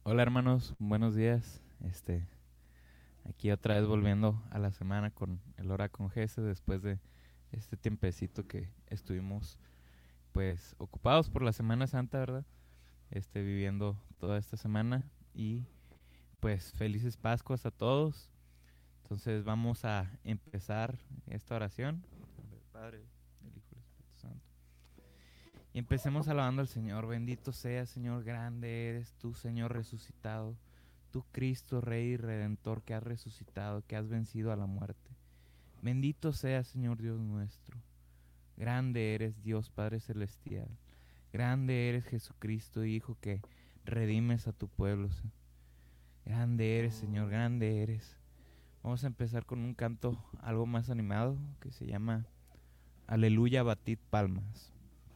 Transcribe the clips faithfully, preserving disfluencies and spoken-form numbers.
Hola hermanos, buenos días. Este, aquí otra vez volviendo a la semana con el hora con Gese después de este tiempecito que estuvimos pues ocupados por la Semana Santa, ¿verdad? Este, viviendo toda esta semana y pues felices Pascuas a todos. Entonces vamos a empezar esta oración. En nombre del Padre, del Hijo y del Espíritu Santo. Y empecemos alabando al Señor. Bendito sea, Señor, grande eres tú, Señor resucitado. Tú, Cristo, Rey y Redentor, que has resucitado, que has vencido a la muerte. Bendito sea, Señor Dios nuestro. Grande eres, Dios Padre Celestial. Grande eres, Jesucristo, Hijo, que redimes a tu pueblo. Grande eres, Señor, grande eres. Vamos a empezar con un canto algo más animado que se llama Aleluya, batid palmas.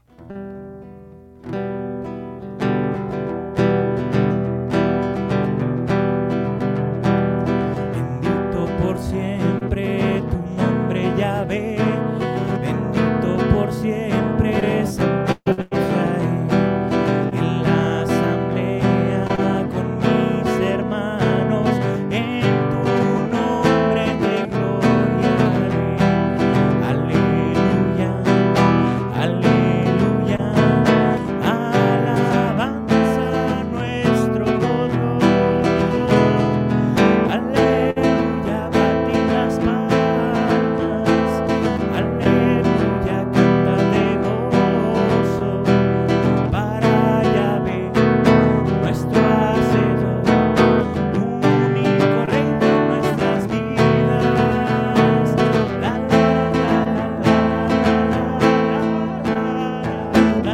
Bendito por siempre tu nombre, Yahvé. Bendito por siempre eres Santo Israel. En la asamblea con mis hermanos, en tu nombre te gloriaré. Aleluya, aleluya. Alabanza a nuestro Dios. Aleluya, batid las palmas. Aleluya, canta de gozo para Yahvé, nuestro Hacedor, único Rey de nuestras vidas. La la la la la la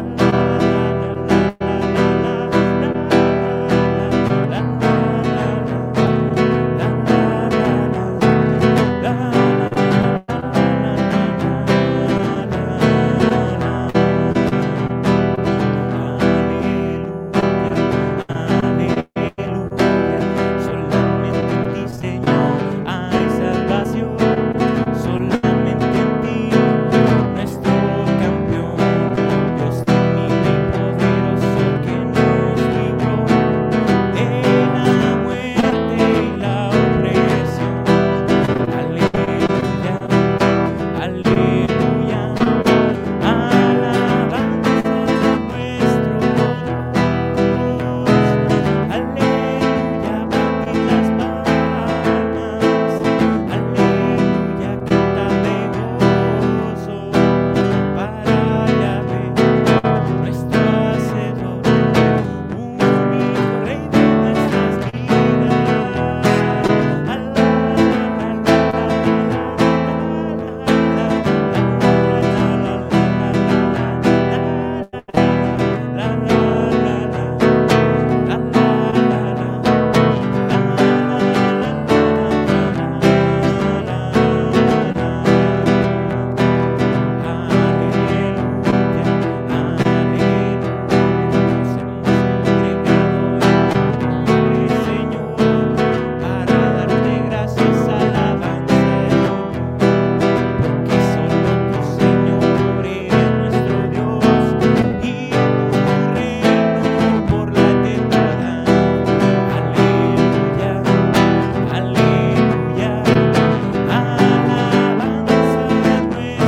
solamente en ti, Señor, hay salvación, solamente en ti, nuestro campeón, Dios temible y poderoso que nos libró de la muerte y la opresión. Aleluya, aleluya, alabanza a nuestro Dios. Aleluya, batid las palmas. Aleluya, canta de gozo para Yahvé, nuestro Hacedor, único Rey de nuestras Señor, para darte gracias, alabanza y honor, porque solo tú, Señor, eres nuestro Dios y tu reino por la eternidad. Aleluya, aleluya, alabanza a nuestro Dios.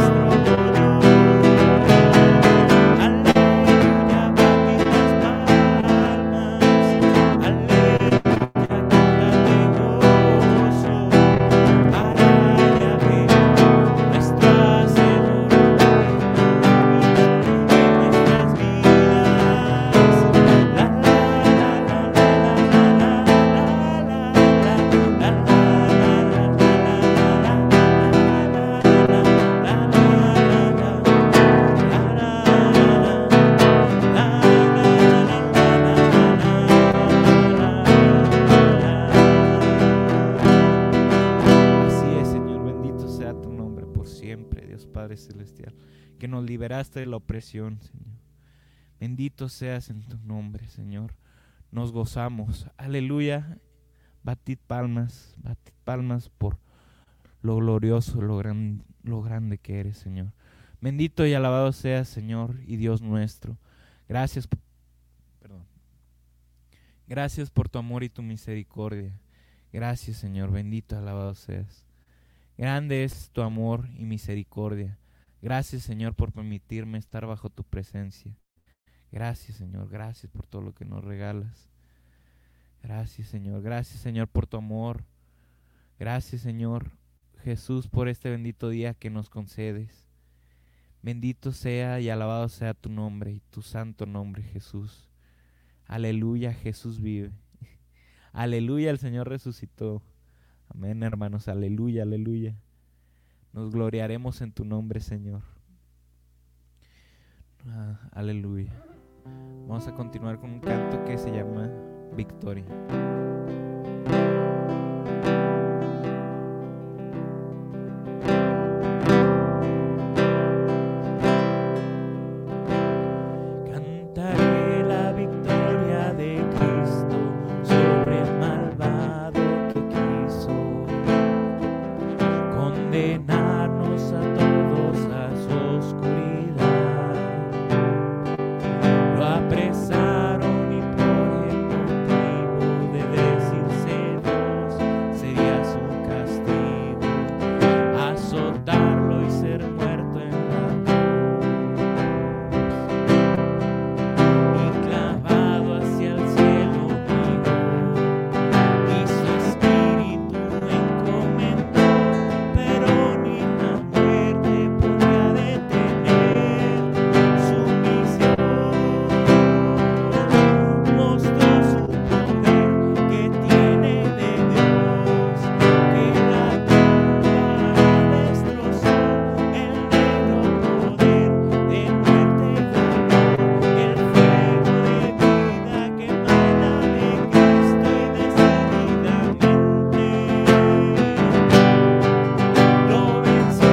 Aleluya, batid las palmas. Aleluya, canta de gozo para Yahvé, nuestro Hacedor, de nuestras vidas. La la la la la la la Así es, Señor, bendito sea tu nombre por siempre, Dios Padre Celestial, que nos liberaste de la opresión, Señor. Bendito seas en tu nombre, Señor. Nos gozamos. Aleluya. Batid palmas, batid palmas por lo glorioso, lo, gran, lo grande que eres, Señor. Bendito y alabado seas, Señor y Dios nuestro. Gracias, perdón. Gracias por tu amor y tu misericordia. Gracias, Señor, bendito, alabado seas. Grande es tu amor y misericordia. Gracias, Señor, por permitirme estar bajo tu presencia. Gracias, Señor, gracias por todo lo que nos regalas. Gracias, Señor, gracias, Señor, por tu amor. Gracias, Señor Jesús, por este bendito día que nos concedes. Bendito sea y alabado sea tu nombre y tu santo nombre, Jesús. Aleluya, Jesús vive. Aleluya, el Señor resucitó. Amén, hermanos, aleluya, aleluya. Nos gloriaremos en tu nombre, Señor. Ah, aleluya. Vamos a continuar con un canto que se llama Victoria. Cantaré la victoria de Cristo sobre el malvado que quiso condenarnos a todos a su oscuridad. Lo apresaron y por el motivo de decirse Dios sería su castigo, azotarlo y ser muerto en la cruz. Y clavado hacia el cielo miró, y su espíritu encomendó, pero ni la muerte podía detener su misión. Mostró su poder que tiene de Dios, que la tumba destrozó, el negro poder de muerte y dolor, el fuego de vida que emana de Cristo y decididamente lo venció.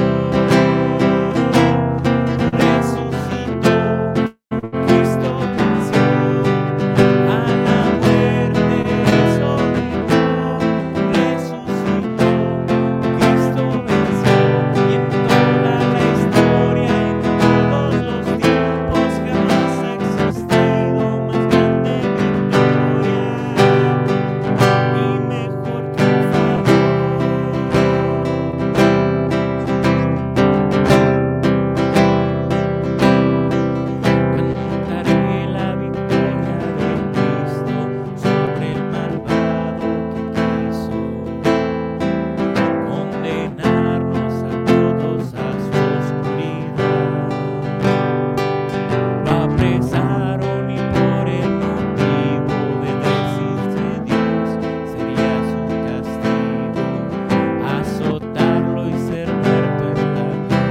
Resucitó, Cristo venció, a la muerte sometió. Resucitó, Cristo venció, y en toda la historia, en todos los tiempos, jamás ha existido más grande victoria y mejor triunfador. Cantaré la victoria de Cristo sobre el malvado que quiso condenarnos a todos a su oscuridad. Lo apresaron y por el motivo de decirse Dios sería su castigo, azotarlo y ser muerto en la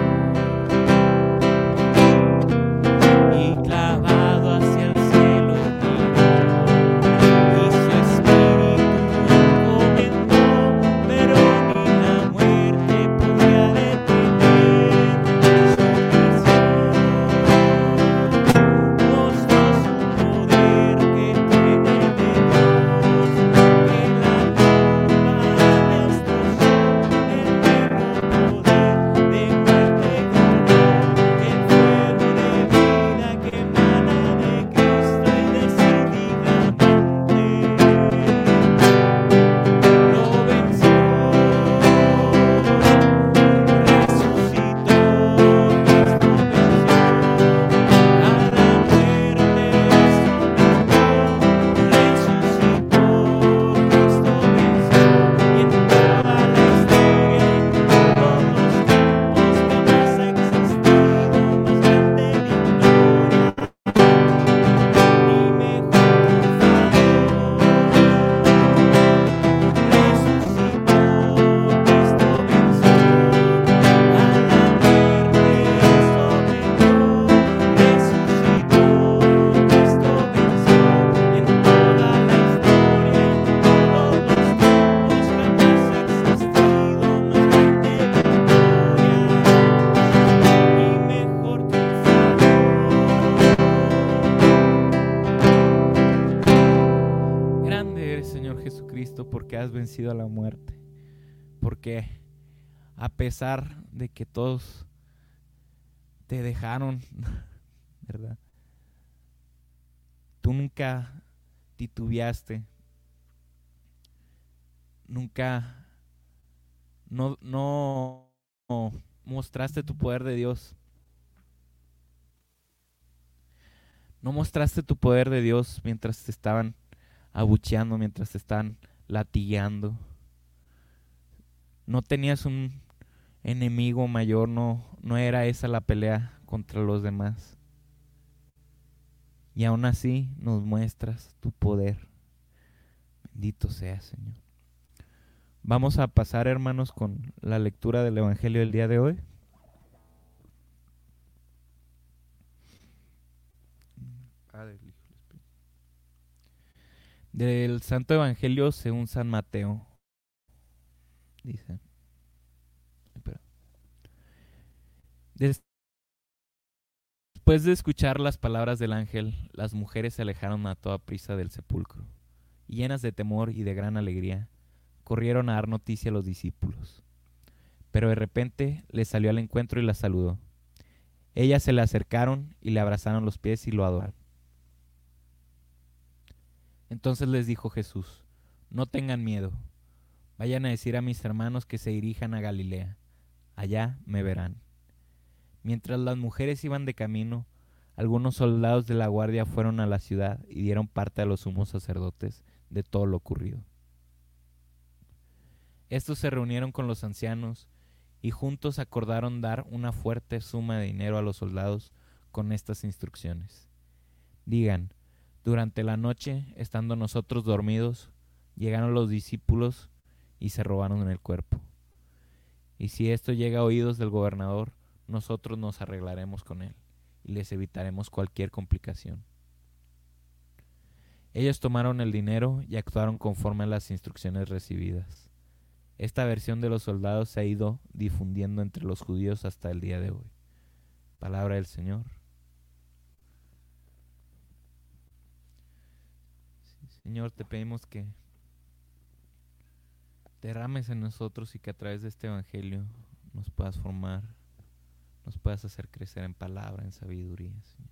cruz. Y clavado hacia el cielo miró, y su espíritu encomendó, pero ni la muerte podía detener su misión. Mostró su poder que tiene de Dios, que la tumba destrozó, el negro poder de muerte y dolor, el fuego de vida que emana de Cristo y decididamente lo venció. Resucitó, Cristo venció, a la muerte sometió. Resucitó, Cristo venció, y en toda la historia, en todos los tiempos, jamás ha existido más grande victoria y mejor triunfador. Resucitó, Cristo venció, a la muerte sometió. Resucitó, Cristo venció, y en toda la historia, en todos los tiempos, jamás ha existido más grande victoria y mejor triunfador. Grande eres, Señor Jesucristo, porque has vencido a la muerte. Porque a pesar de que todos te dejaron, ¿verdad? Tú nunca titubeaste, nunca, no, no, no mostraste tu poder de Dios. No mostraste tu poder de Dios mientras te estaban abucheando, mientras te estaban latigando. No tenías un enemigo mayor, no, no era esa la pelea contra los demás. Y aún así nos muestras tu poder. Bendito sea, Señor. Vamos a pasar, hermanos, con la lectura del Evangelio del día de hoy. Padre, Hijo y Espíritu. Del Santo Evangelio según San Mateo. Dice. Espera. Después de escuchar las palabras del ángel, las mujeres se alejaron a toda prisa del sepulcro, y llenas de temor y de gran alegría, corrieron a dar noticia a los discípulos. Pero de repente les salió al encuentro y la saludó. Ellas se le acercaron y le abrazaron los pies y lo adoraron. Entonces les dijo Jesús: no tengan miedo, vayan a decir a mis hermanos que se dirijan a Galilea, allá me verán. Mientras las mujeres iban de camino, algunos soldados de la guardia fueron a la ciudad y dieron parte a los sumos sacerdotes de todo lo ocurrido. Estos se reunieron con los ancianos y juntos acordaron dar una fuerte suma de dinero a los soldados con estas instrucciones. Digan: durante la noche, estando nosotros dormidos, llegaron los discípulos y se robaron el cuerpo. Y si esto llega a oídos del gobernador, nosotros nos arreglaremos con él y les evitaremos cualquier complicación. Ellos tomaron el dinero y actuaron conforme a las instrucciones recibidas. Esta versión de los soldados se ha ido difundiendo entre los judíos hasta el día de hoy. Palabra del Señor. Señor, te pedimos que derrames en nosotros y que a través de este evangelio nos puedas formar, nos puedas hacer crecer en palabra, en sabiduría, Señor.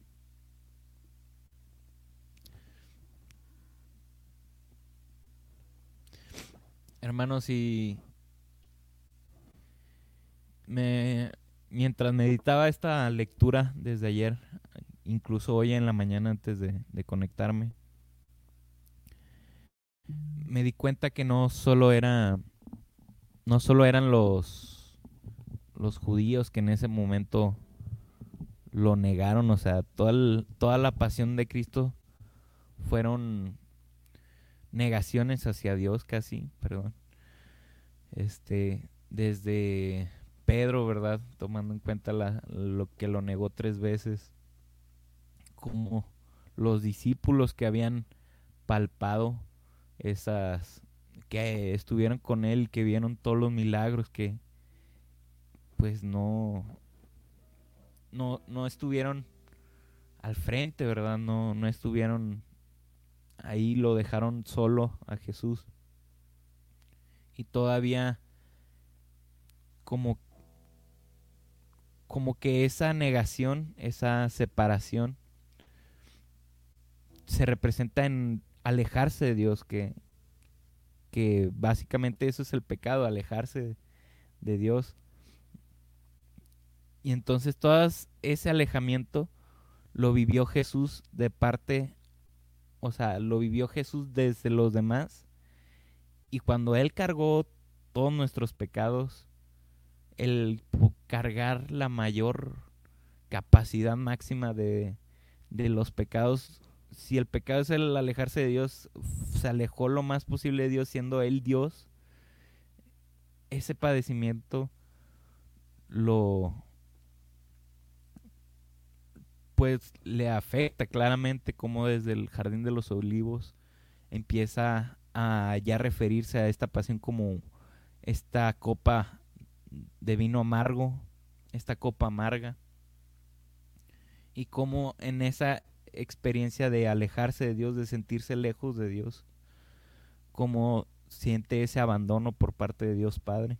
Hermanos, y me, mientras meditaba esta lectura desde ayer, incluso hoy en la mañana antes de, de conectarme, me di cuenta que no solo era, no solo eran los, los judíos que en ese momento lo negaron, o sea, toda, el, toda la pasión de Cristo fueron negaciones hacia Dios casi, perdón. Este, desde Pedro, ¿verdad? Tomando en cuenta la, lo que lo negó tres veces, como los discípulos que habían palpado esas, que estuvieron con él, que vieron todos los milagros, que pues no, no, no estuvieron al frente, ¿verdad? No, no estuvieron ahí, lo dejaron solo a Jesús. Y todavía como, como que esa negación, esa separación, se representa en alejarse de Dios, que, que básicamente eso es el pecado, alejarse de Dios. Y entonces todo ese alejamiento lo vivió Jesús de parte, o sea, lo vivió Jesús desde los demás. Y cuando Él cargó todos nuestros pecados, el cargar la mayor capacidad máxima de, de los pecados, si el pecado es el alejarse de Dios, se alejó lo más posible de Dios siendo Él Dios. Ese padecimiento lo pues le afecta claramente, como desde el Jardín de los Olivos empieza a ya referirse a esta pasión como esta copa de vino amargo, esta copa amarga, y como en esa experiencia de alejarse de Dios, de sentirse lejos de Dios, como siente ese abandono por parte de Dios Padre.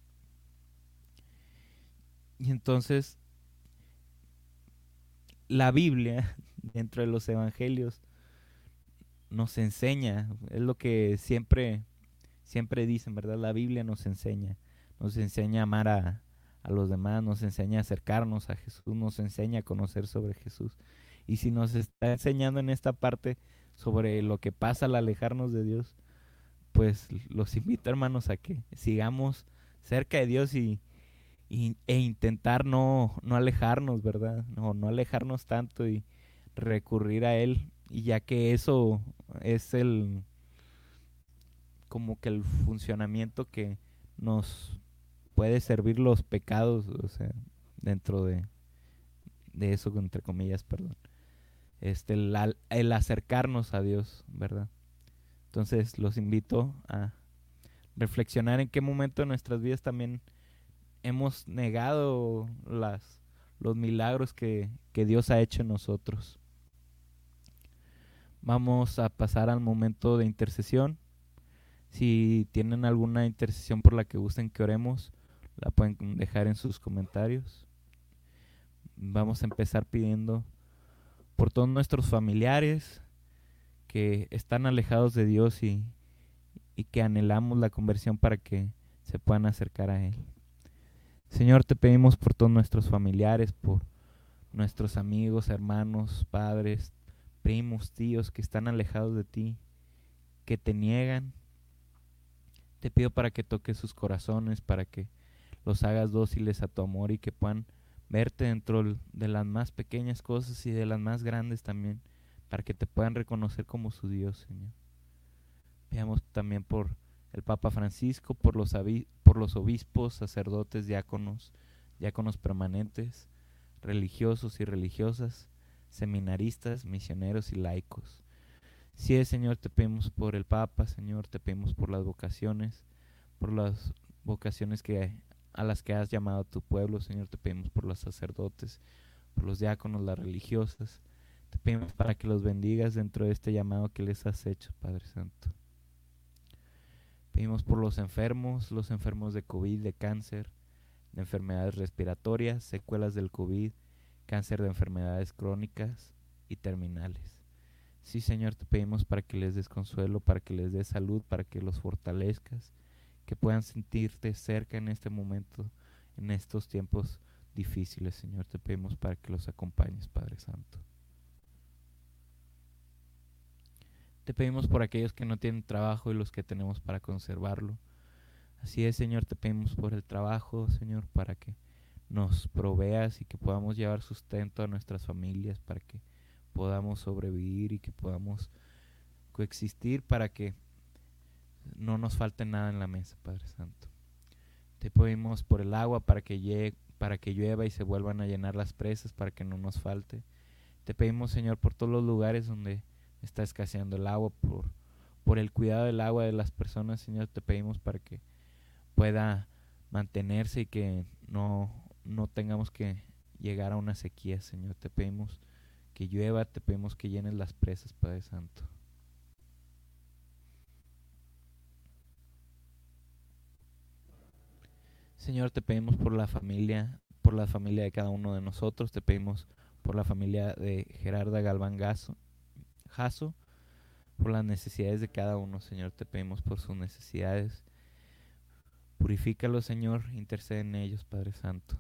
Y entonces la Biblia, dentro de los evangelios, nos enseña, es lo que siempre, siempre dicen, ¿verdad? La Biblia nos enseña, nos enseña a amar a, a los demás, nos enseña a acercarnos a Jesús, nos enseña a conocer sobre Jesús. Y si nos está enseñando en esta parte sobre lo que pasa al alejarnos de Dios, pues los invito, hermanos, a que sigamos cerca de Dios y, y e intentar no, no alejarnos, ¿verdad? No, no alejarnos tanto y recurrir a Él, y ya que eso es el como que el funcionamiento que nos puede servir los pecados, o sea, dentro de, de eso, entre comillas, perdón. Este, el, el acercarnos a Dios, ¿verdad? Entonces los invito a reflexionar en qué momento de nuestras vidas también hemos negado las, los milagros que, que Dios ha hecho en nosotros. Vamos a pasar al momento de intercesión. Si tienen alguna intercesión por la que gusten que oremos, la pueden dejar en sus comentarios. Vamos a empezar pidiendo por todos nuestros familiares que están alejados de Dios y, y que anhelamos la conversión para que se puedan acercar a Él. Señor, te pedimos por todos nuestros familiares, por nuestros amigos, hermanos, padres, primos, tíos que están alejados de ti, que te niegan. Te pido para que toques sus corazones, para que los hagas dóciles a tu amor y que puedan verte dentro de las más pequeñas cosas y de las más grandes también, para que te puedan reconocer como su Dios, Señor. Pidamos también por el Papa Francisco, por los, por los obispos, sacerdotes, diáconos, diáconos permanentes, religiosos y religiosas, seminaristas, misioneros y laicos. Sí, Señor, te pedimos por el Papa, Señor, te pedimos por las vocaciones, por las vocaciones que, a las que has llamado a tu pueblo, Señor, te pedimos por los sacerdotes, por los diáconos, las religiosas. Te pedimos para que los bendigas dentro de este llamado que les has hecho, Padre Santo. Pedimos por los enfermos, los enfermos de COVID, de cáncer, de enfermedades respiratorias, secuelas del COVID, cáncer de enfermedades crónicas y terminales. Sí, Señor, te pedimos para que les des consuelo, para que les des salud, para que los fortalezcas, que puedan sentirte cerca en este momento, en estos tiempos difíciles, Señor. Te pedimos para que los acompañes, Padre Santo. Te pedimos por aquellos que no tienen trabajo y los que tenemos para conservarlo. Así es, Señor, te pedimos por el trabajo, Señor, para que nos proveas y que podamos llevar sustento a nuestras familias, para que podamos sobrevivir y que podamos coexistir, para que no nos falte nada en la mesa, Padre Santo. Te pedimos por el agua, para que llegue, para que llueva y se vuelvan a llenar las presas, para que no nos falte. Te pedimos, Señor, por todos los lugares donde está escaseando el agua, por, por el cuidado del agua de las personas, Señor, te pedimos para que pueda mantenerse y que no, no tengamos que llegar a una sequía, Señor. Te pedimos que llueva, te pedimos que llenes las presas, Padre Santo. Señor, te pedimos por la familia, por la familia de cada uno de nosotros, te pedimos por la familia de Gerarda Galván Gaso, Jasso, por las necesidades de cada uno, Señor, te pedimos por sus necesidades. Purifícalos, Señor, intercede en ellos, Padre Santo.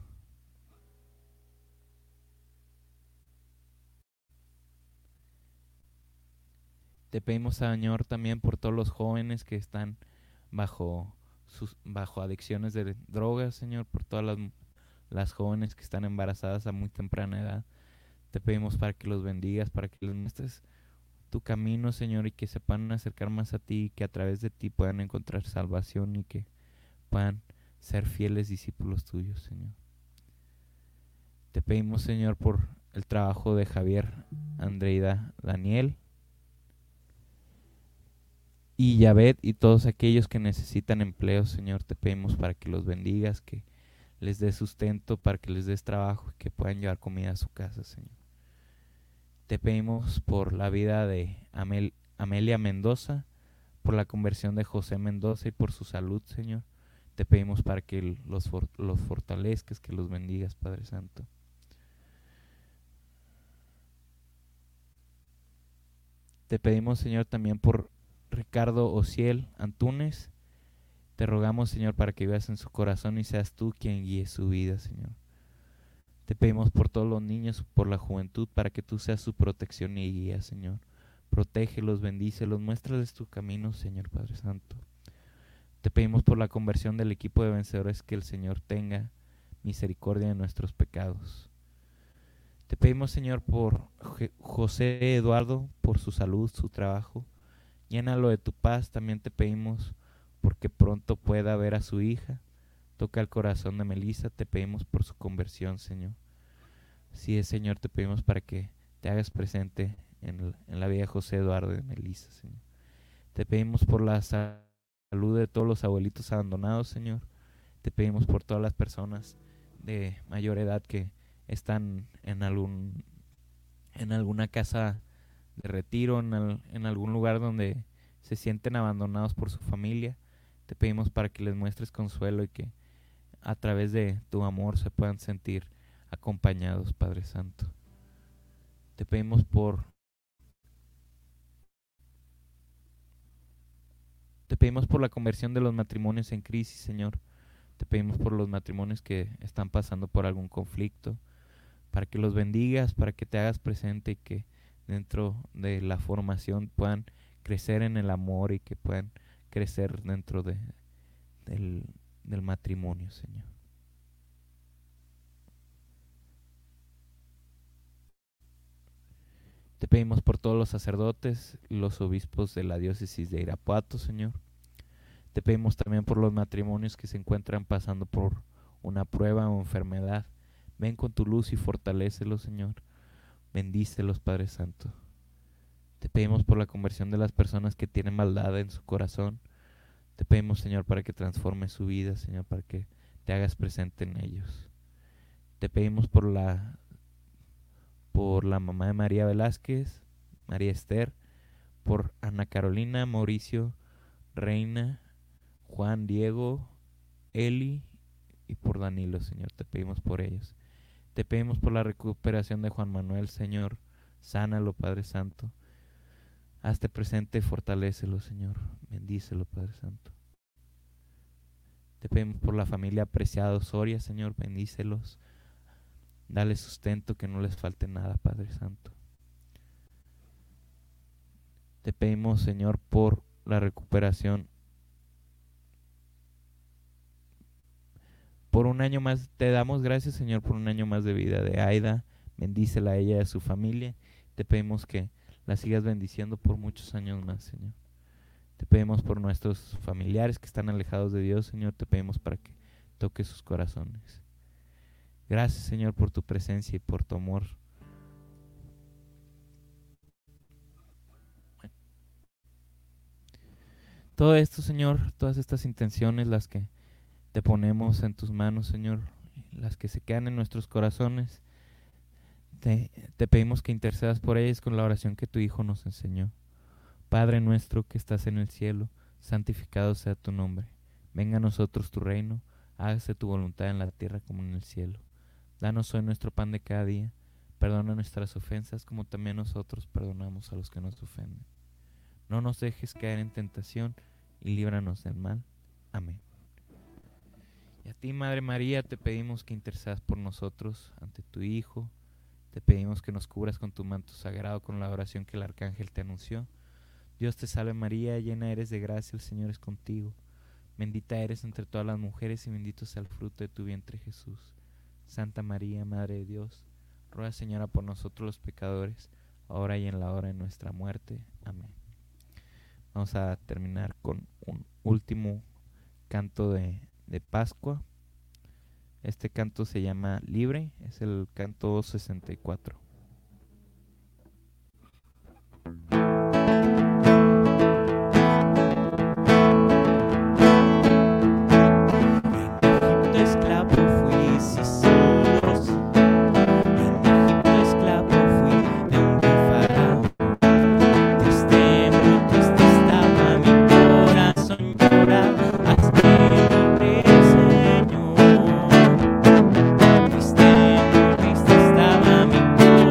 Te pedimos, Señor, también por todos los jóvenes que están bajo sus, bajo adicciones de drogas, Señor, por todas las, las jóvenes que están embarazadas a muy temprana edad. Te pedimos para que los bendigas, para que les muestres tu camino, Señor, y que se puedan acercar más a ti, y que a través de ti puedan encontrar salvación y que puedan ser fieles discípulos tuyos, Señor. Te pedimos, Señor, por el trabajo de Javier, Andreida, Daniel y Yabet y todos aquellos que necesitan empleo, Señor. Te pedimos para que los bendigas, que les des sustento, para que les des trabajo y que puedan llevar comida a su casa, Señor. Te pedimos por la vida de Amel, Amelia Mendoza, por la conversión de José Mendoza y por su salud, Señor. Te pedimos para que los, los fortalezcas, que los bendigas, Padre Santo. Te pedimos, Señor, también por Ricardo Ociel Antúnez. Te rogamos, Señor, para que vivas en su corazón y seas tú quien guíe su vida, Señor. Te pedimos por todos los niños, por la juventud, para que tú seas su protección y guía, Señor. Protégelos, bendícelos, muéstrales tu camino, Señor Padre Santo. Te pedimos por la conversión del equipo de vencedores, que el Señor tenga misericordia de nuestros pecados. Te pedimos, Señor, por José Eduardo, por su salud, su trabajo. Llénalo de tu paz. También te pedimos porque pronto pueda ver a su hija. Toca el corazón de Melissa. Te pedimos por su conversión, Señor. Así es, Señor, te pedimos para que te hagas presente en, el, en la vida de José Eduardo y de Melissa, Señor. Te pedimos por la salud de todos los abuelitos abandonados, Señor. Te pedimos por todas las personas de mayor edad que están en algún en alguna casa de retiro, en, el, en algún lugar donde se sienten abandonados por su familia. Te pedimos para que les muestres consuelo y que a través de tu amor se puedan sentir acompañados, Padre Santo. Te pedimos por te pedimos por la conversión de los matrimonios en crisis, Señor. Te pedimos por los matrimonios que están pasando por algún conflicto, para que los bendigas, para que te hagas presente y que dentro de la formación puedan crecer en el amor y que puedan crecer dentro de, del, del matrimonio, Señor. Te pedimos por todos los sacerdotes, los obispos de la diócesis de Irapuato, Señor. Te pedimos también por los matrimonios que se encuentran pasando por una prueba o enfermedad. Ven con tu luz y fortalécelos, Señor. Bendícelos, Padre Santo. Te pedimos por la conversión de las personas que tienen maldad en su corazón. Te pedimos, Señor, para que transformes su vida, Señor, para que te hagas presente en ellos. Te pedimos por la, por la mamá de María Velázquez, María Esther, por Ana Carolina, Mauricio, Reina, Juan, Diego, Eli y por Danilo, Señor. Te pedimos por ellos. Te pedimos por la recuperación de Juan Manuel, Señor. Sánalo, Padre Santo. Hazte presente, fortalécelo, Señor. Bendícelo, Padre Santo. Te pedimos por la familia Apreciado Soria, Señor. Bendícelos. Dale sustento, que no les falte nada, Padre Santo. Te pedimos, Señor, por la recuperación. Por un año más, te damos gracias, Señor, por un año más de vida de Aida. Bendícela a ella y a su familia. Te pedimos que la sigas bendiciendo por muchos años más, Señor. Te pedimos por nuestros familiares que están alejados de Dios, Señor. Te pedimos para que toque sus corazones. Gracias, Señor, por tu presencia y por tu amor. Todo esto, Señor, todas estas intenciones, las que te ponemos en tus manos, Señor, las que se quedan en nuestros corazones, te, te pedimos que intercedas por ellas con la oración que tu Hijo nos enseñó. Padre nuestro que estás en el cielo, santificado sea tu nombre. Venga a nosotros tu reino, hágase tu voluntad en la tierra como en el cielo. Danos hoy nuestro pan de cada día, perdona nuestras ofensas como también nosotros perdonamos a los que nos ofenden. No nos dejes caer en tentación y líbranos del mal. Amén. Y a ti, Madre María, te pedimos que intercedas por nosotros ante tu Hijo. Te pedimos que nos cubras con tu manto sagrado con la oración que el arcángel te anunció. Dios te salve María, llena eres de gracia, el Señor es contigo. Bendita eres entre todas las mujeres y bendito sea el fruto de tu vientre, Jesús. Santa María, Madre de Dios, ruega, Señora, por nosotros los pecadores, ahora y en la hora de nuestra muerte. Amén. Vamos a terminar con un último canto de, de Pascua. Este canto se llama Libre, es el canto sesenta y cuatro. Triste, triste estaba mi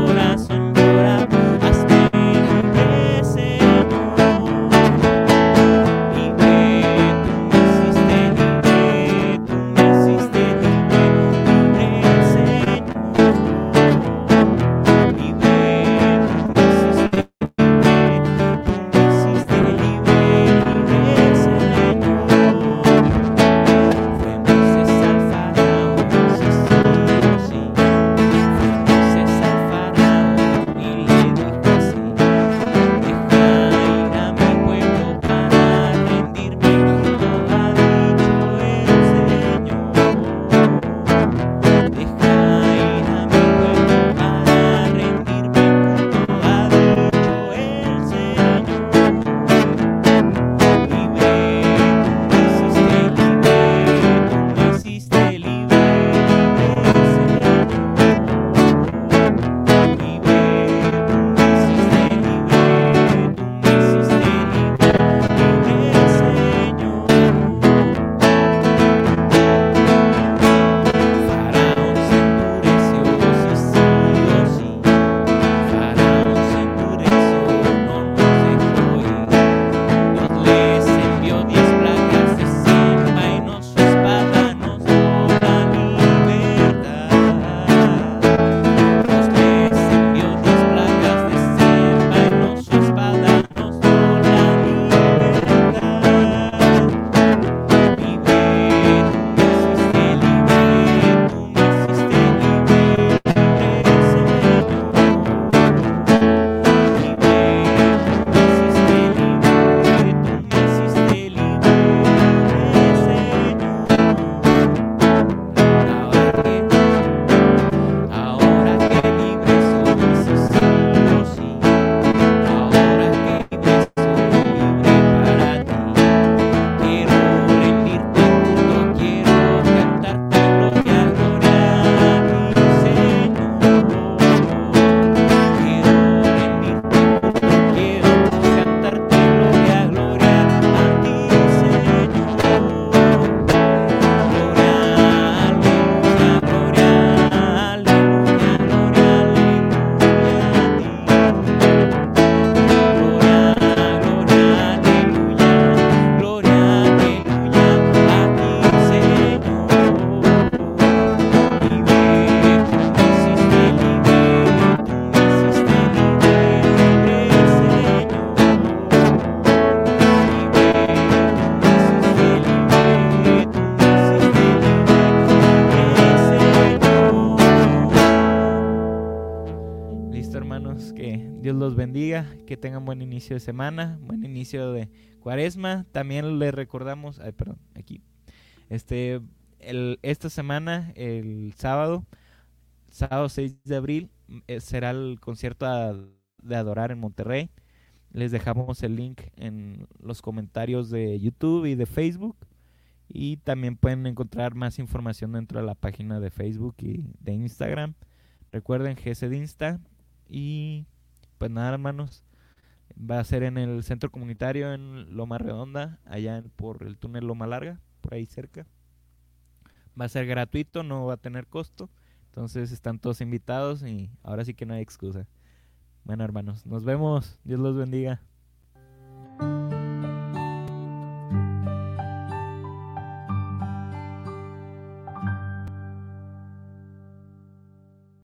Dios los bendiga, que tengan buen inicio de semana, buen inicio de cuaresma. También les recordamos, ay, perdón, aquí, este, el, esta semana, el sábado, sábado seis de abril, eh, será el concierto a, de Adorar en Monterrey. Les dejamos el link en los comentarios de YouTube y de Facebook. Y también pueden encontrar más información dentro de la página de Facebook y de Instagram. Recuerden G S de Insta. Y pues nada, hermanos, va a ser en el centro comunitario en Loma Redonda, allá en- por el túnel Loma Larga, por ahí cerca. Va a ser gratuito, no va a tener costo. Entonces están todos invitados y ahora sí que no hay excusa. Bueno, hermanos, nos vemos. Dios los bendiga.